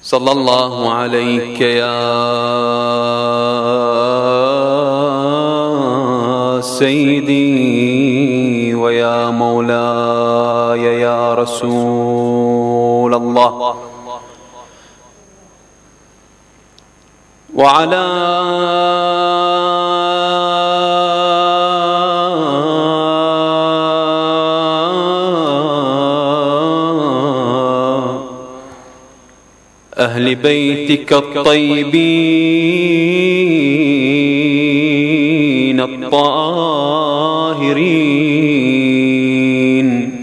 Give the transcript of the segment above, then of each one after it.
صلى الله عليك يا سيدي ويا مولاي يا رسول الله، وعلى أهل بيتك الطيبين الطاهرين.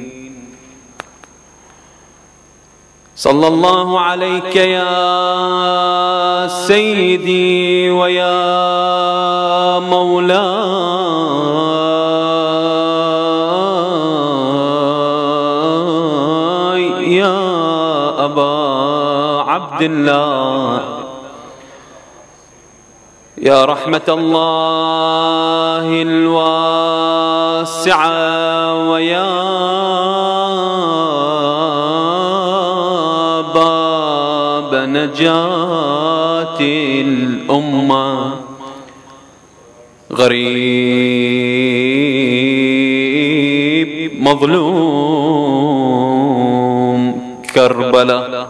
صلى الله عليك يا سيدي ويا مولاي يا أبا عبد الله، يا رحمة الله الواسعة ويا باب نجاة الأمة. غريب مظلوم كربلاء،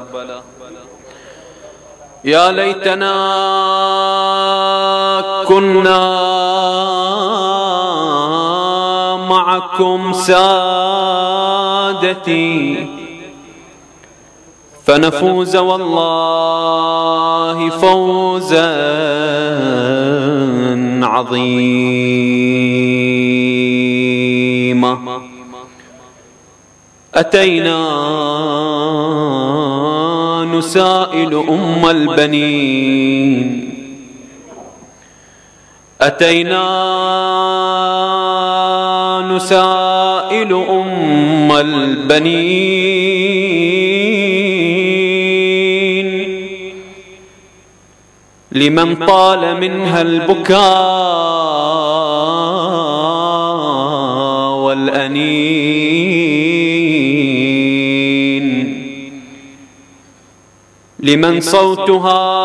يا ليتنا كنا معكم سادتي فنفوز والله فوزا عظيما. أتينا نسائل أم البنين، أتينا نسائل أم البنين لمن طال منها البكاء والأنين، لمن صوتها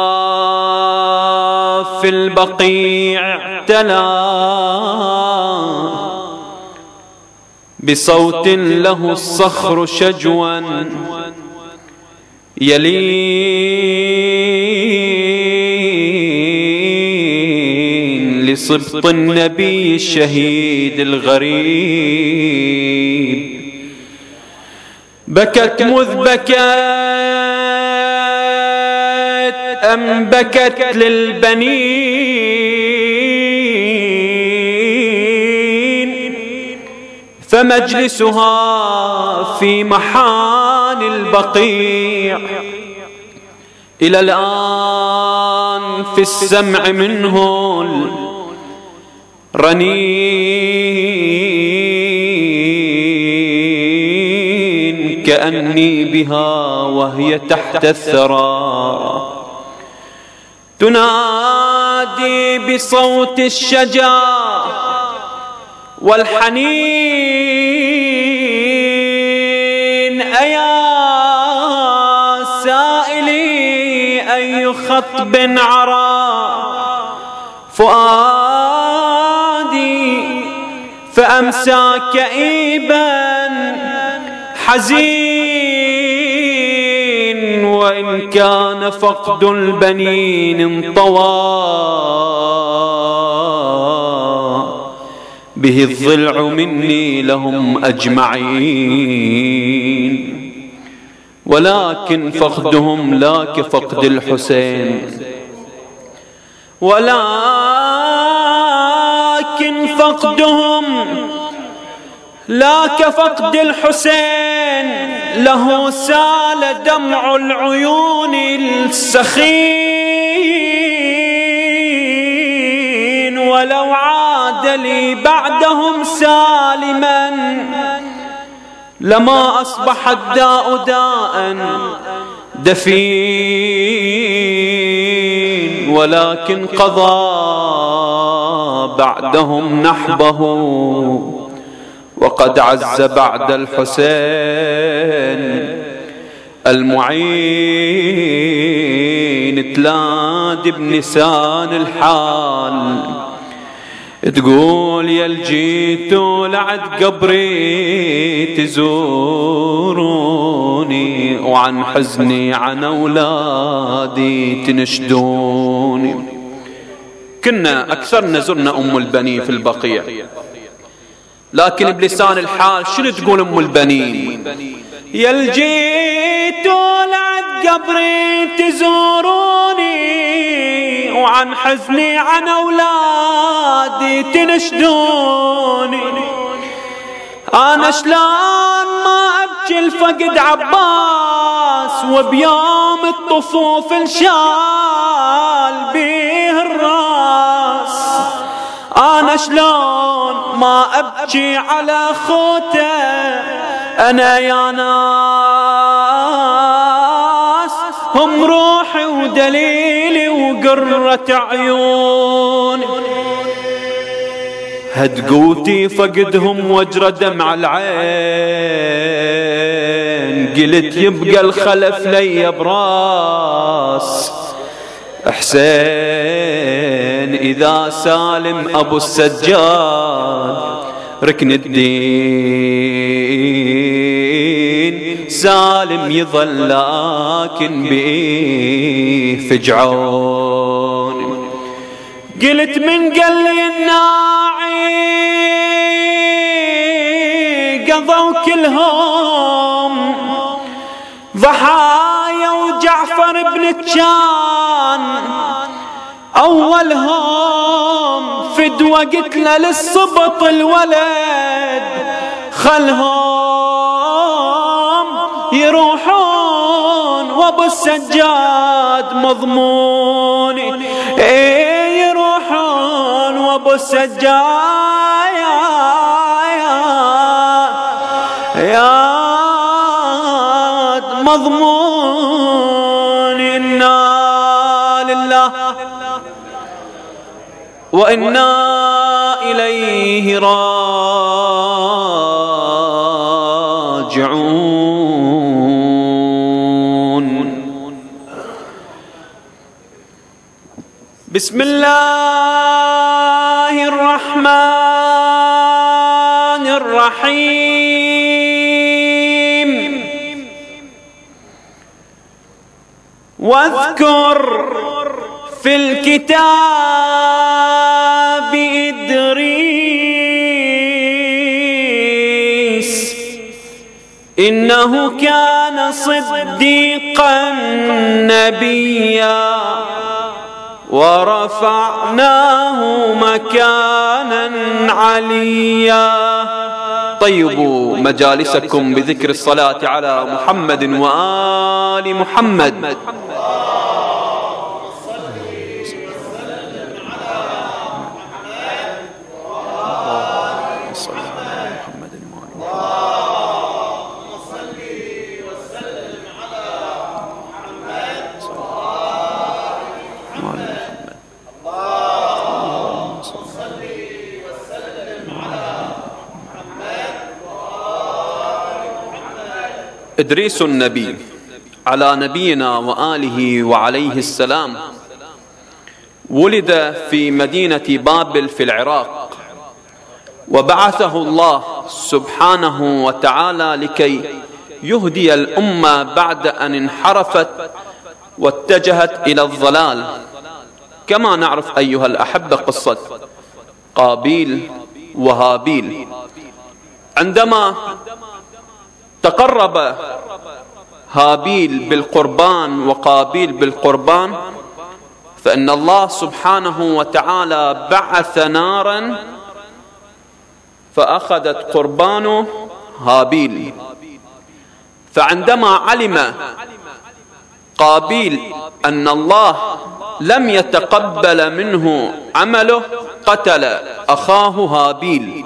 في البقيع اعتلى بصوت له الصخر شجوا يلين لصبط النبي الشهيد الغريب. بكت مذ بكت أم بكت للبنين، فمجلسها في محان البقيع إلى الآن في السمع منه الرنين، كأني بها وهي تحت الثرى تنادي بصوت الشجا والحنين. أيا سائلي أي خطب عرى فؤادي فأمسى كئيبا حزين، وإن كان فقد البنين انطوى به الضلع مني لهم أجمعين، ولكن فقدهم لا كفقد الحسين، ولكن فقدهم لا كفقد الحسين، له سال دمع العيون السخين، ولو عاد لي بعدهم سالما لما أصبح الداء داء دفين، ولكن قضى بعدهم نحبه وقد عز بعد الحسين المعين. تلاد بلسان الحال تقول يا الجيتوا لعد قبري تزوروني وعن حزني عن أولادي تنشدوني. كنا أكثرنا زرنا أم البنين في البقيع، لكن بلسان الحال شنو تقول أم البنين؟ يا الجيتوا لعد قبري تزوروني وعن حزني عن أولادي تنشدوني. أنا شلون ما أبكي الفقد عباس وبيوم الطفوف انشال بيه الراس. أنا شلون ما أبكي على خوته أنا يا ناس هم روحي ودليلي وقرة عيوني. هدقوتي فقدهم وجرة دمع العين قلت يبقى الخلف لي براس حسين إذا سالم أبو السجاد ركن الدين سالم يظل لكن بيه فجعون. قلت من قال لي الناعي قضوا كلهم ضحايا وجعفر بن كان أولهم فدوى قتله للصبط الولد خلهم يروحون وابو السجاد مضموني. يروحون وابو السجاد مضمون. إنا لله وإنا إليه راجعون. بسم الله الرحمن الرحيم. واذكر في الكتاب إدريس إنه كان صديقا نبيا ورفعناه مكانا عليا. طيبوا مجالسكم بذكر الصلاة على محمد وآل محمد. إدريس النبي على نبينا وآله وعليه السلام ولد في مدينة بابل في العراق، وبعثه الله سبحانه وتعالى لكي يهدي الأمة بعد أن انحرفت واتجهت إلى الضلال. كما نعرف أيها الأحبة قصة قابيل وهابيل. عندما تقرب هابيل بالقربان وقابيل بالقربان فإن الله سبحانه وتعالى بعث نارا فأخذت قربان هابيل. فعندما علم قابيل أن الله لم يتقبل منه عمله قتل أخاه هابيل.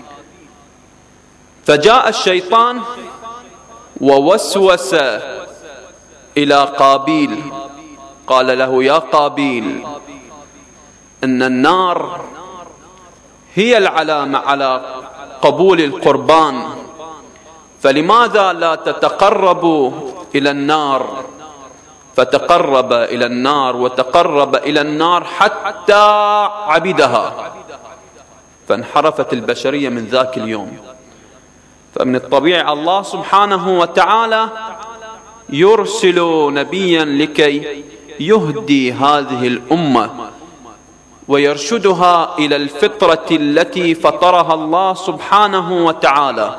فجاء الشيطان ووسوس إلى قابيل قال له يا قابيل إن النار هي العلامة على قبول القربان، فلماذا لا تتقربوا إلى النار فتقرب إلى النار وتقرب إلى النار حتى عبدها، فانحرفت البشرية من ذاك اليوم. فمن الطبيعي الله سبحانه وتعالى يرسل نبيا لكي يهدي هذه الأمة ويرشدها إلى الفطرة التي فطرها الله سبحانه وتعالى.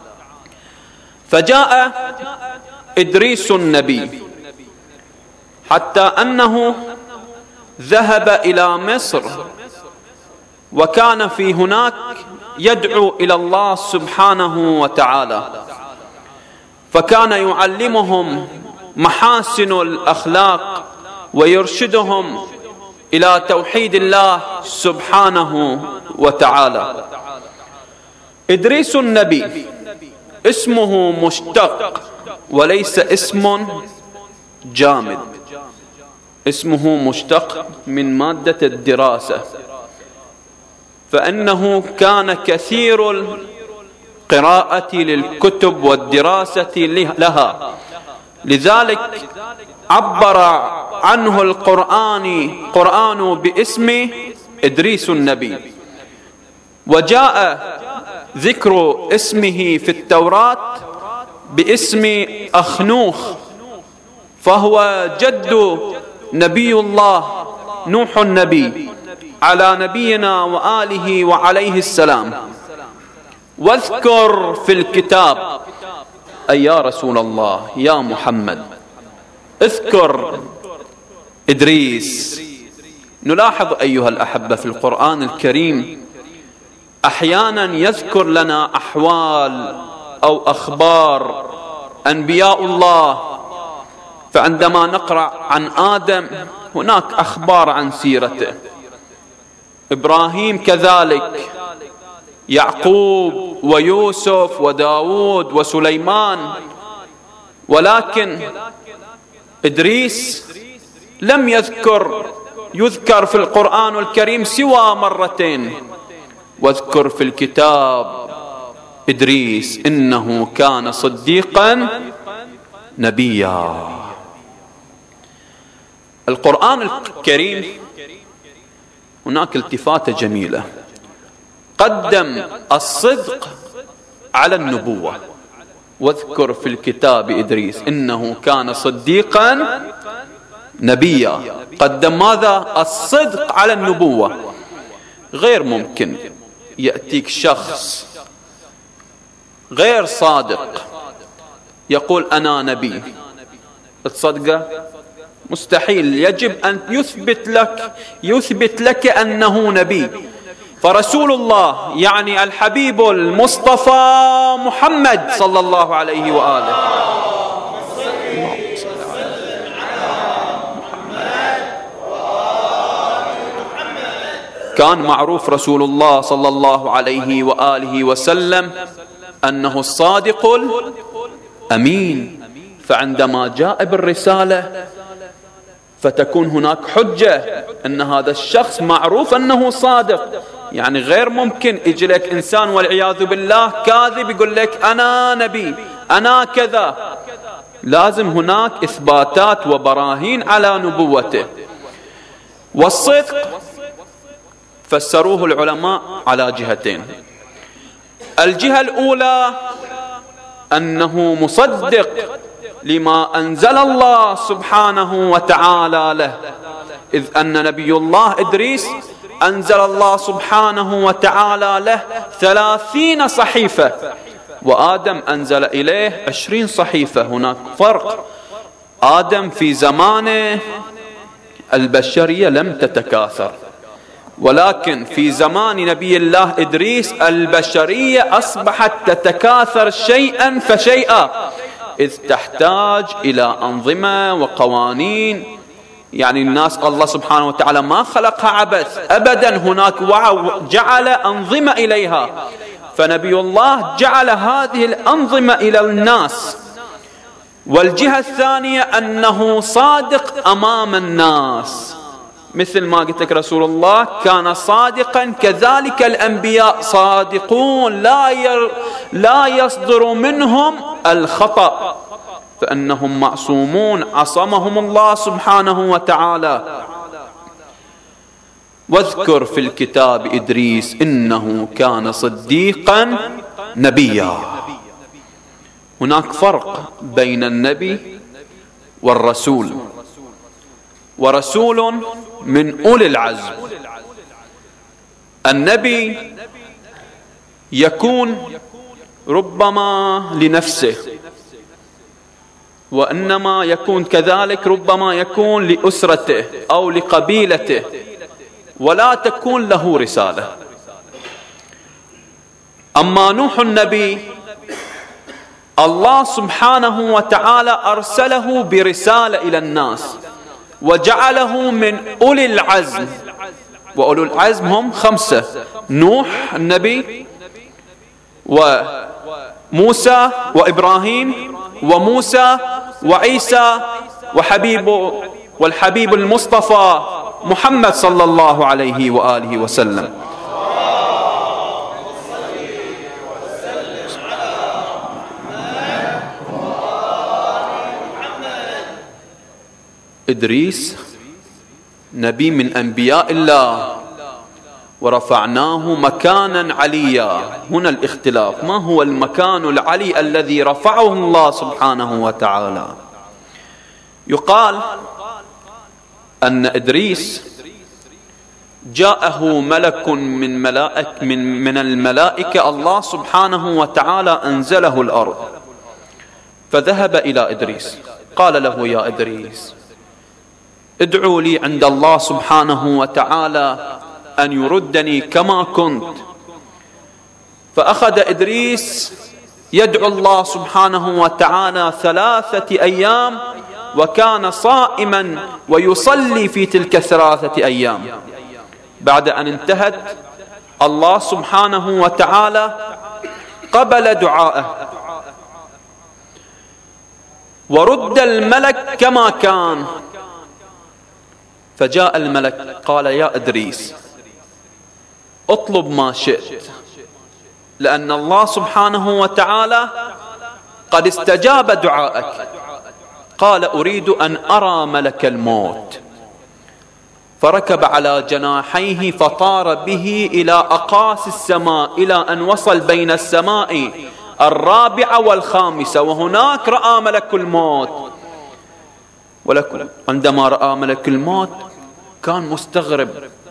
فجاء إدريس النبي حتى أنه ذهب إلى مصر، وكان في هناك يدعو إلى الله سبحانه وتعالى، فكان يعلمهم محاسن الأخلاق ويرشدهم إلى توحيد الله سبحانه وتعالى. إدريس النبي اسمه مشتق وليس اسم جامد، اسمه مشتق من مادة الدراسة، فإنه كان كثير القراءة للكتب والدراسة لها، لذلك عبر عنه القرآن باسم إدريس النبي. وجاء ذكر اسمه في التوراة باسم أخنوخ، فهو جد نبي الله نوح النبي على نبينا وآله وعليه السلام. واذكر في الكتاب، أي يا رسول الله يا محمد اذكر إدريس. نلاحظ أيها الأحبة في القرآن الكريم أحيانا يذكر لنا أحوال أو أخبار أنبياء الله، فعندما نقرأ عن آدم هناك أخبار عن سيرته، إبراهيم كذلك، يعقوب ويوسف وداود وسليمان، ولكن إدريس لم يذكر في القرآن الكريم سوى مرتين. واذكر في الكتاب إدريس إنه كان صديقا نبيا. القرآن الكريم هناك التفاتة جميلة، قدم الصدق على النبوة. واذكر في الكتاب إدريس إنه كان صديقا نبيا، قدم ماذا؟ الصدق على النبوة. غير ممكن يأتيك شخص غير صادق يقول أنا نبي تصدقه؟ مستحيل. يجب أن يثبت لك أنه نبي. فرسول الله يعني الحبيب المصطفى محمد صلى الله عليه وآله كان معروف رسول الله صلى الله عليه وآله وسلم أنه الصادق الأمين، فعندما جاء بالرسالة فتكون هناك حجة أن هذا الشخص معروف أنه صادق. يعني غير ممكن يجي لك إنسان والعياذ بالله كاذب يقول لك أنا نبي أنا كذا، لازم هناك إثباتات وبراهين على نبوته. والصدق فسروه العلماء على جهتين. الجهة الأولى أنه مصدق لما أنزل الله سبحانه وتعالى له، إذ أن نبي الله إدريس أنزل الله سبحانه وتعالى له 30 صحيفة، وآدم أنزل إليه 20 صحيفة. هناك فرق. آدم في زمانه البشرية لم تتكاثر، ولكن في زمان نبي الله إدريس البشرية أصبحت تتكاثر شيئا فشيئا، إذ تحتاج إلى أنظمة وقوانين. يعني الناس الله سبحانه وتعالى ما خلقها عبث أبدا، هناك جعل أنظمة إليها، فنبي الله جعل هذه الأنظمة إلى الناس. والجهة الثانية أنه صادق أمام الناس، مثل ما قلت لك رسول الله كان صادقا، كذلك الأنبياء صادقون لا يصدر منهم الخطأ. فإنهم معصومون عصمهم الله سبحانه وتعالى. واذكر في الكتاب إدريس إنه كان صديقا نبيا. هناك فرق بين النبي والرسول، ورسول من أولي العزم. النبي يكون ربما لنفسه، وإنما يكون كذلك ربما يكون لأسرته أو لقبيلته، ولا تكون له رسالة. أما نوح النبي الله سبحانه وتعالى أرسله برسالة إلى الناس وجعله من أولي العزم، وأولي العزم هم 5: نوح النبي، وموسى وإبراهيم وموسى وعيسى والحبيب المصطفى محمد صلى الله عليه وآله وسلم. إدريس نبي من أنبياء الله ورفعناه مكانا عليا. هنا الاختلاف، ما هو المكان العلي الذي رفعه الله سبحانه وتعالى؟ يقال أن إدريس جاءه ملك من الملائكة، الله سبحانه وتعالى أنزله الأرض، فذهب إلى إدريس قال له: يا إدريس، ادعوا لي عند الله سبحانه وتعالى أن يردني كما كنت. فأخذ إدريس يدعو الله سبحانه وتعالى 3 أيام، وكان صائما ويصلي في تلك 3 أيام. بعد أن انتهت الله سبحانه وتعالى قبل دعاءه ورد الملك كما كان. فجاء الملك قال: يا إدريس، اطلب ما شئت، لأن الله سبحانه وتعالى قد استجاب دعائك. قال: أريد أن أرى ملك الموت. فركب على جناحيه فطار به إلى أقاصي السماء، إلى أن وصل بين السماء 4 و5، وهناك رأى ملك الموت. ولكن عندما رأى ملك الموت كان مستغرب.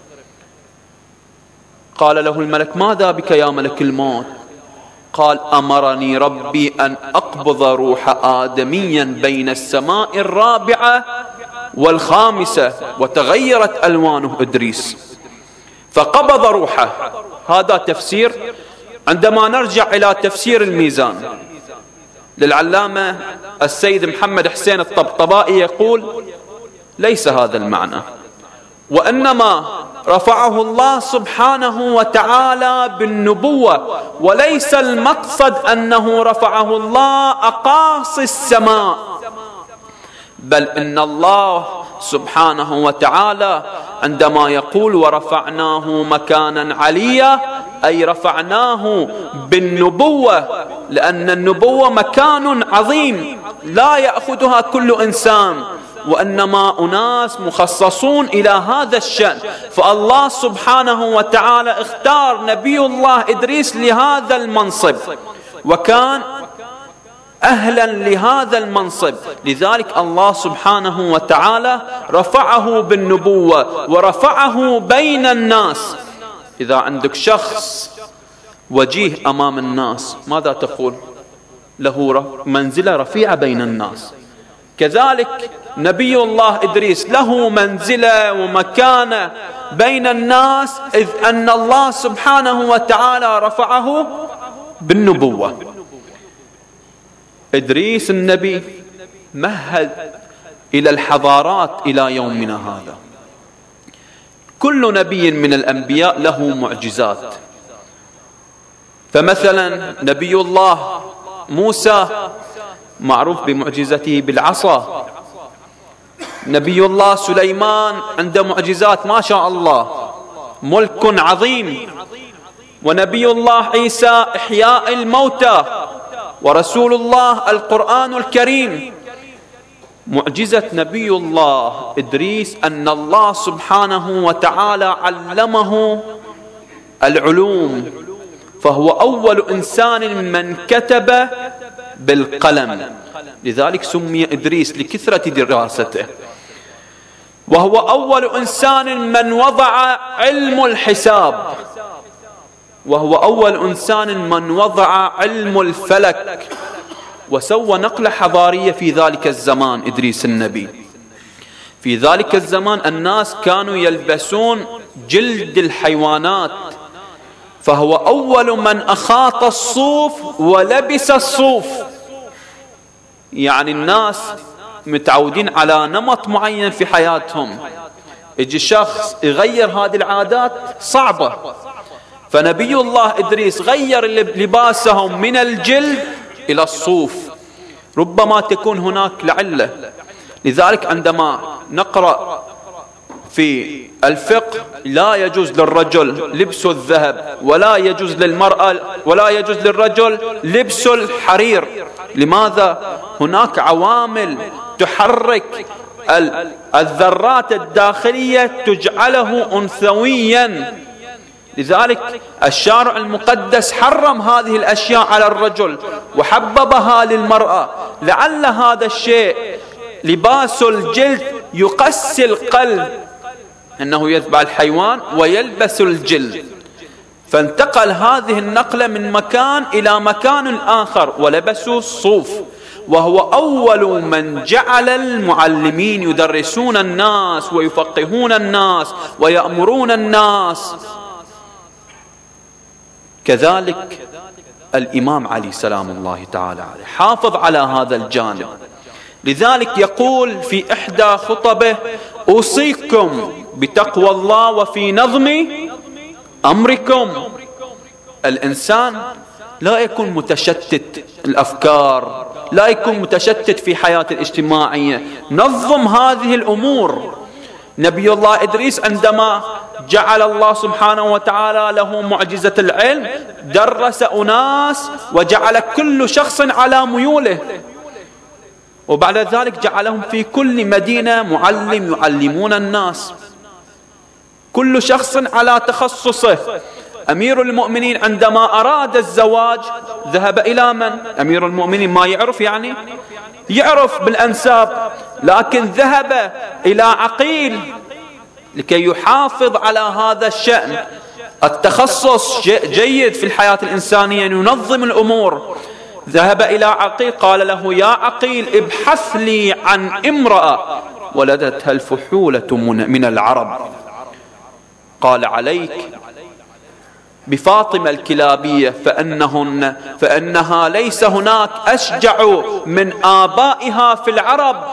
قال له الملك: ماذا بك يا ملك الموت؟ قال: أمرني ربي أن أقبض روح آدميا بين السماء 4 و5. وتغيرت ألوانه إدريس فقبض روحه. هذا تفسير. عندما نرجع إلى تفسير الميزان للعلامة السيد محمد حسين الطبطبائي يقول: ليس هذا المعنى، وإنما رفعه الله سبحانه وتعالى بالنبوة، وليس المقصد أنه رفعه الله أقاصي السماء، بل إن الله سبحانه وتعالى عندما يقول ورفعناه مكانا عليا أي رفعناه بالنبوة، لأن النبوة مكان عظيم لا يأخذها كل إنسان، وإنما أناس مخصصون إلى هذا الشأن. فالله سبحانه وتعالى اختار نبي الله إدريس لهذا المنصب، وكان أهلا لهذا المنصب. لذلك الله سبحانه وتعالى رفعه بالنبوة ورفعه بين الناس. إذا عندك شخص وجيه أمام الناس ماذا تقول؟ له منزلة رفيعة بين الناس. كذلك نبي الله إدريس له منزلة ومكانة بين الناس، إذ أن الله سبحانه وتعالى رفعه بالنبوة. إدريس النبي مهد إلى الحضارات إلى يومنا هذا. كل نبي من الأنبياء له معجزات. فمثلا نبي الله موسى معروف بمعجزته بالعصا. نبي الله سليمان عنده معجزات ما شاء الله، ملك عظيم. ونبي الله عيسى إحياء الموتى. ورسول الله القرآن الكريم. معجزة نبي الله إدريس أن الله سبحانه وتعالى علمه العلوم، فهو أول إنسان من كتب بالقلم، لذلك سمي إدريس لكثرة دراسته. وهو أول إنسان من وضع علم الحساب، وهو أول إنسان من وضع علم الفلك، وسوى نقلة حضارية في ذلك الزمان. إدريس النبي في ذلك الزمان الناس كانوا يلبسون جلد الحيوانات، فهو أول من أخاط الصوف ولبس الصوف. يعني الناس متعودين على نمط معين في حياتهم، يجي شخص يغير هذه العادات صعبة، فنبي الله إدريس غير لباسهم من الجلد إلى الصوف. ربما تكون هناك لعلة، لذلك عندما نقرأ في الفقه لا يجوز للرجل لبس الذهب، ولا يجوز للمرأة ولا يجوز للرجل لبس الحرير. لماذا؟ هناك عوامل تحرك الذرات الداخلية تجعله أنثويا، لذلك الشارع المقدس حرم هذه الأشياء على الرجل وحببها للمرأة. لعل هذا الشيء لباس الجلد يقسي القلب أنه يتبع الحيوان ويلبس الجلد، فانتقل هذه النقلة من مكان إلى مكان آخر ولبسوا الصوف. وهو أول من جعل المعلمين يدرسون الناس ويفقهون الناس ويأمرون الناس. كذلك الإمام علي سلام الله تعالى عليه حافظ على هذا الجانب، لذلك يقول في إحدى خطبه: أوصيكم بتقوى الله وفي نظم أمركم. الإنسان لا يكون متشتت الأفكار، لا يكون متشتت في حياته الاجتماعية، نظم هذه الأمور. نبي الله إدريس عندما جعل الله سبحانه وتعالى له معجزة العلم درس أناس وجعل كل شخص على ميوله، وبعد ذلك جعلهم في كل مدينة معلم يعلمون الناس، كل شخص على تخصصه. أمير المؤمنين عندما أراد الزواج ذهب إلى من؟ أمير المؤمنين ما يعرف، يعني يعرف بالأنساب، لكن ذهب إلى عقيل لكي يحافظ على هذا الشأن. التخصص جيد في الحياة الإنسانية، ينظم الأمور. ذهب إلى عقيل قال له: يا عقيل ابحث لي عن امرأة ولدتها الفحولة من العرب. قال: عليك بفاطمة الكلابية فإنها ليس هناك أشجع من آبائها في العرب.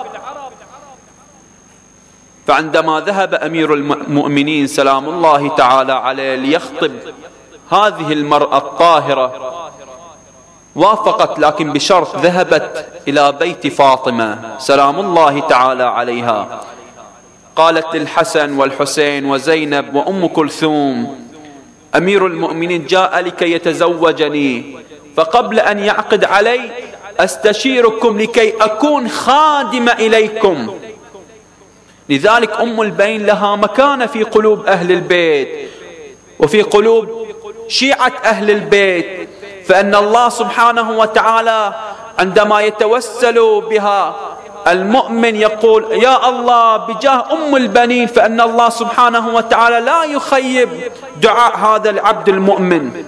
فعندما ذهب أمير المؤمنين سلام الله تعالى عليه ليخطب هذه المرأة الطاهرة وافقت، لكن بشرط، ذهبت إلى بيت فاطمة سلام الله تعالى عليها، قالت للحسن والحسين وزينب وأم كلثوم: أمير المؤمنين جاء لكي يتزوجني، فقبل أن يعقد علي أستشيركم لكي أكون خادمة إليكم. لذلك أم البين لها مكانة في قلوب أهل البيت وفي قلوب شيعة أهل البيت، فإن الله سبحانه وتعالى عندما يتوسل بها المؤمن يقول: يا الله بجاه أم البنين، فإن الله سبحانه وتعالى لا يخيب دعاء هذا العبد المؤمن.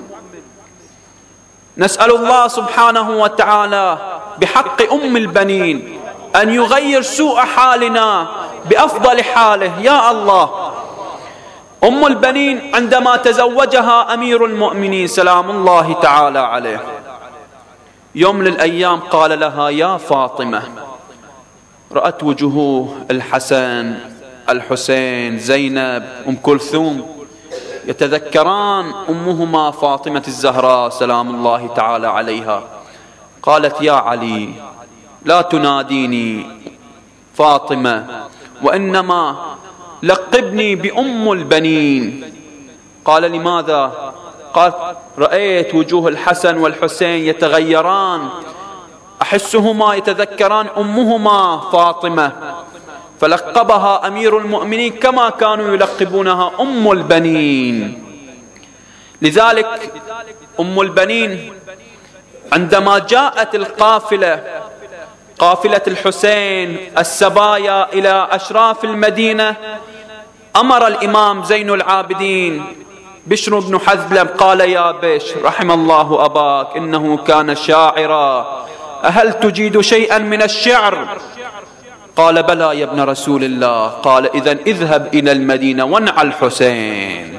نسأل الله سبحانه وتعالى بحق أم البنين أن يغير سوء حالنا بأفضل حاله يا الله. أم البنين عندما تزوجها أمير المؤمنين سلام الله تعالى عليه، يوم من الأيام قال لها: يا فاطمة، رأت وجوه الحسن الحسين زينب أم كلثوم يتذكران أمهما فاطمة الزهراء سلام الله تعالى عليها. قالت: يا علي، لا تناديني فاطمة، وإنما لقبني بأم البنين. قال: لماذا؟ قال: رأيت وجوه الحسن والحسين يتغيران، أحسهما يتذكران أمهما فاطمة، فلقبها أمير المؤمنين كما كانوا يلقبونها أم البنين. لذلك أم البنين عندما جاءت القافلة، قافلة الحسين السبايا إلى أشراف المدينة، أمر الإمام زين العابدين بشر بن حذلم قال: يا بشر رحم الله أباك إنه كان شاعرا، أهل تجيد شيئا من الشعر؟ قال: بلى يا ابن رسول الله. قال: إذن اذهب إلى المدينة وانع الحسين.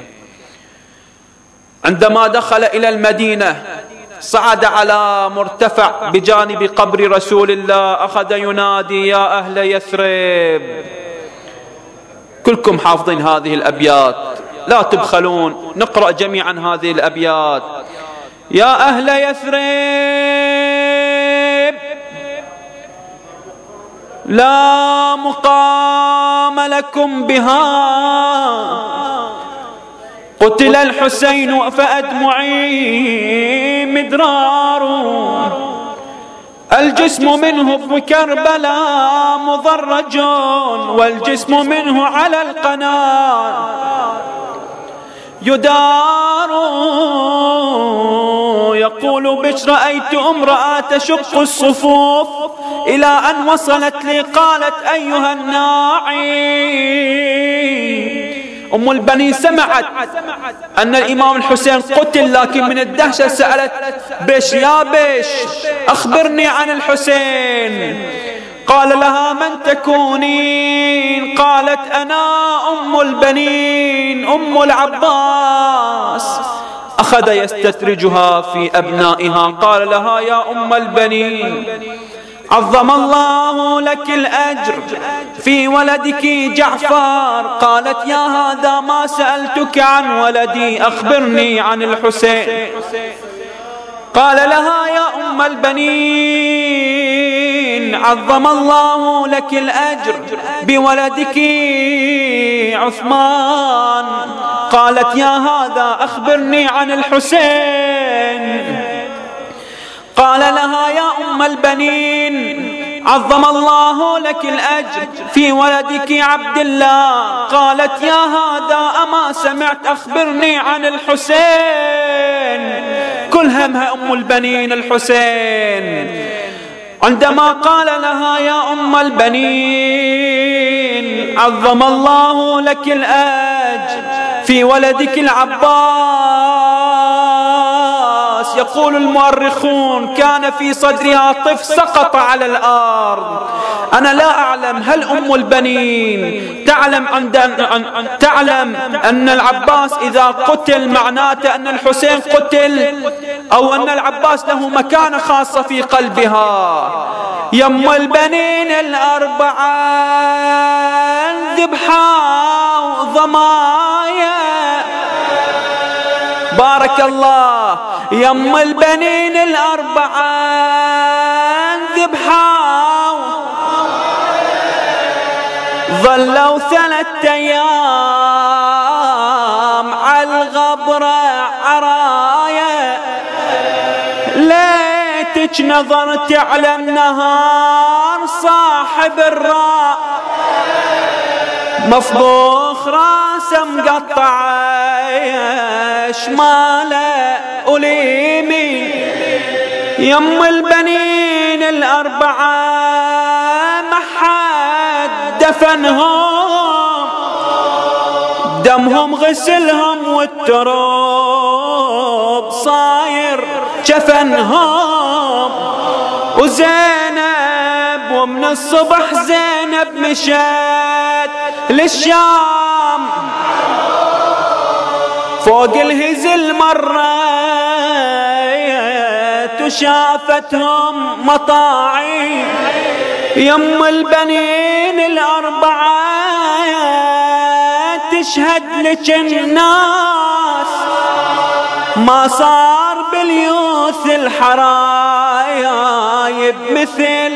عندما دخل إلى المدينة صعد على مرتفع بجانب قبر رسول الله، أخذ ينادي: يا أهل يثرب. كلكم حافظين هذه الأبيات، لا تبخلون، نقرأ جميعا هذه الأبيات: يا أهل يثرب لا مقام لكم بها، قتل الحسين فأدمعي مدرار، الجسم منه بكربلاء مضرج، والجسم منه على القناة يدار. يقول: بش رأيت امرأة تشق الصفوف إلى أن وصلت لي قالت: أيها الناعي. أم البنين سمعت أن الإمام الحسين قتل، لكن من الدهشة سألت بش: يا بش أخبرني عن الحسين. قال لها: من تكونين؟ قالت: أنا أم البنين أم العباس. أخذ يستدرجها في أبنائها، قال لها: يا أم البنين عظم الله لك الأجر في ولدك جعفر. قالت: يا هذا ما سألتك عن ولدي، أخبرني عن الحسين. قال لها: يا أم البنين عظم الله لك الأجر بولدك عثمان. قالت: يا هذا أخبرني عن الحسين. قال لها: يا أم البنين عظم الله لك الأجر في ولدك عبد الله. قالت: يا هذا أما سمعت؟ أخبرني عن الحسين. كل همها أم البنين الحسين. عندما قال لها: يا أم البنين عظم الله لك الأجر في ولدك العباس، يقول المؤرخون: كان في صدرها طفل سقط على الأرض. أنا لا أعلم هل أم البنين تعلم أن العباس إذا قتل معناته أن الحسين قتل، أو أن العباس له مكانة خاصة في قلبها. يم البنين الأربعة ذبحا وضمايا، بارك الله. يم البنين الأربعة ذبحا، ظلوا 3 أيام على الغبرة عرايا، ليتك نظرت على النهار صاحب الراء، مفضوخ راسه مقطعه شماله وليمين. يم البنين الأربعة ما حد دفنهم، دمهم غسلهم والتراب صاير جفنهم. وزينب ومن الصبح زينب مشت للشام، فوق الهزل مرت وشافتهم مطاعي. يم البنين الأربعة تشهد لك الناس، ما صار باليوث الحرايب مثل،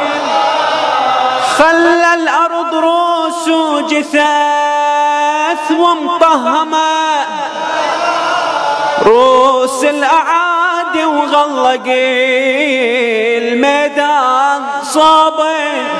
خلى الأرض روس وجثث ومطهمة، روس الأعادي يدي وغلق الميدان صابه.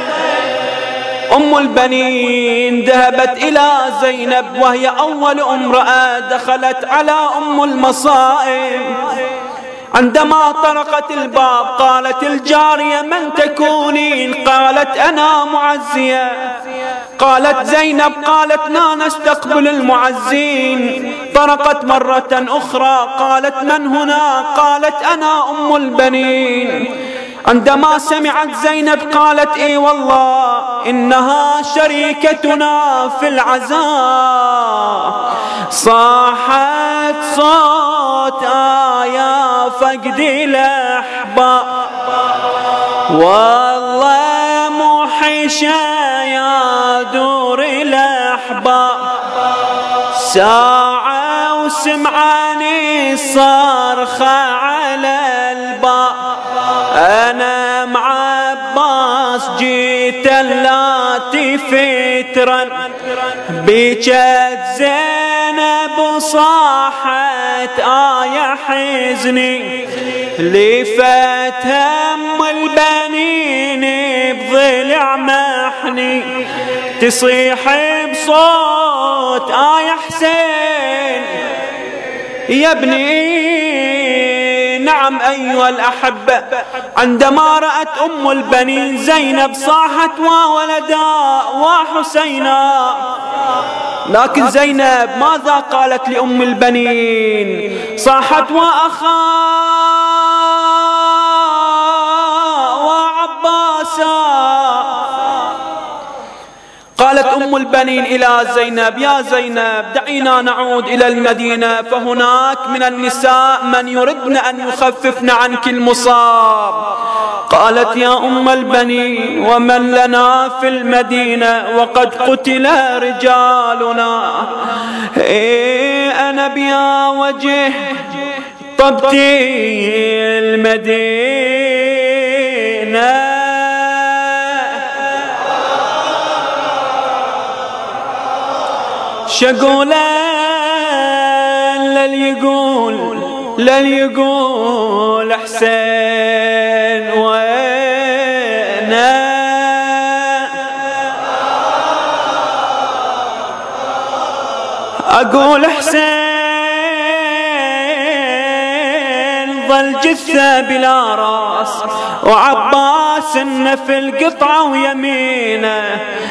أم البنين ذهبت إلى زينب وهي أول امرأة دخلت على أم المصائب. عندما طرقت الباب قالت الجارية من تكونين؟ قالت أنا معزية. قالت زينب قالت لا نستقبل المعزين. طرقت مرة أخرى قالت من هنا؟ قالت أنا أم البنين. عندما سمعت زينب قالت اي والله إنها شريكتنا في العزاء. صاحت صوت يا فقدي الأحباب والله موحشة يا دور الأحباب. ساعة وسمعاني صرخة على الباب. أنا مع عباس جيت اللاتي فترا بجت زينب صاحت يا حزني لفت هم البنين بضلع محني. تصيح بصوت يا حسين يا ابني. نعم أيها الأحبة. عندما رأت أم البنين زينب صاحت وولدا وحسينا. لكن زينب ماذا قالت لأم البنين؟ صاحت وأخا وعباسا. قالت أم البنين إلى زينب يا زينب دعينا نعود إلى المدينة فهناك من النساء من يردن أن يخففن عنك المصاب. قالت يا أم البنين ومن لنا في المدينة وقد قتل رجالنا. أنا بيا وجه طبتي المدينة. شقولا لل يقول حسين وينا. أقول حسين ظل جثة بلا راس وعباس في القطعة ويمينه.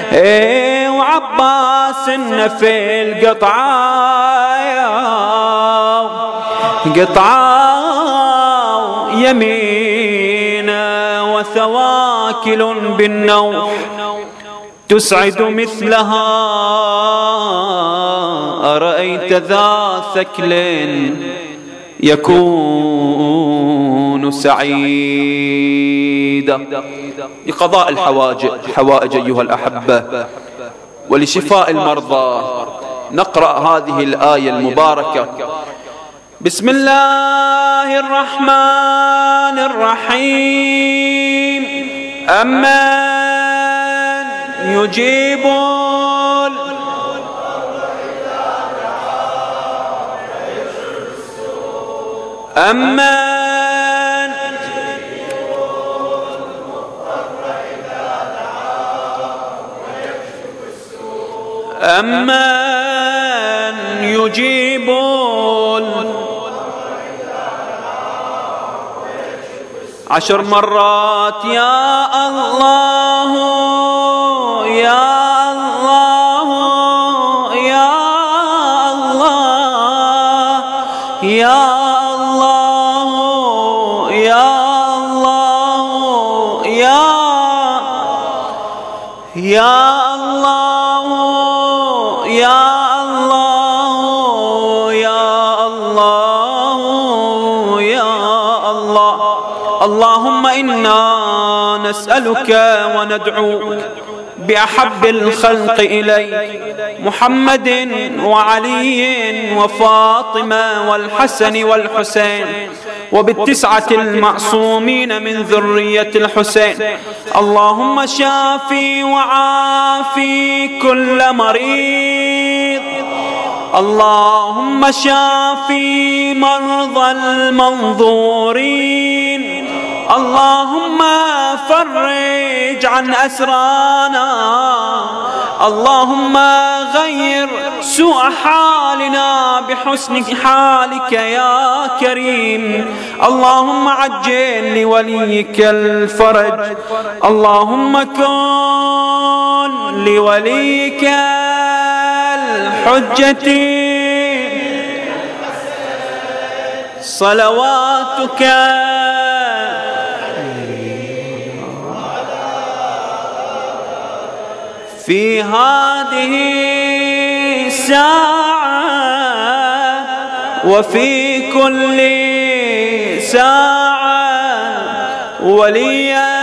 وعباس في قطعة يمينه. وثواكل بالنوم تسعد مثلها. أرأيت ذا ثكل يكون سعيدا. لقضاء الحوائج أيها الأحبة ولشفاء المرضى نقرأ هذه الآية المباركة. بسم الله الرحمن الرحيم. أمن يجيب أمن يجيب عشر مرات يا الله يا الله يا الله يا الله يا الله يا الله يا الله يا الله يا الله. اللهم إنا نسألك وندعوك بأحب الخلق إليك محمد وعلي وفاطمة والحسن والحسين وبالتسعة المعصومين من ذرية الحسين. اللهم شافي وعافي كل مريض اللهم شافي مرضى المنظورين، اللهم فرج عن أسرانا، اللهم غير سوء حالنا بحسن حالك يا كريم، اللهم عجل لوليك الفرج، اللهم كن لوليك الحجة صلواتك في هذه الساعة وفي كل ساعة وليا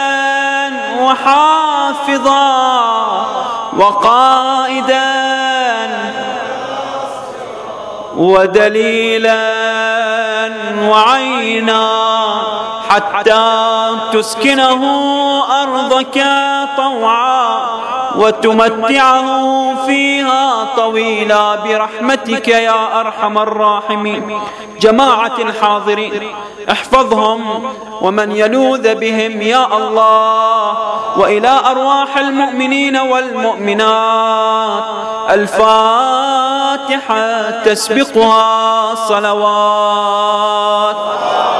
وحافظا وقائدا ودليلا وعينا، حتى تسكنه أرضك طوعا وتمتعه فيها طويلا برحمتك يا أرحم الراحمين. جماعة الحاضرين احفظهم ومن يلوذ بهم يا الله، وإلى أرواح المؤمنين والمؤمنات الفاتحة تسبقها صلوات.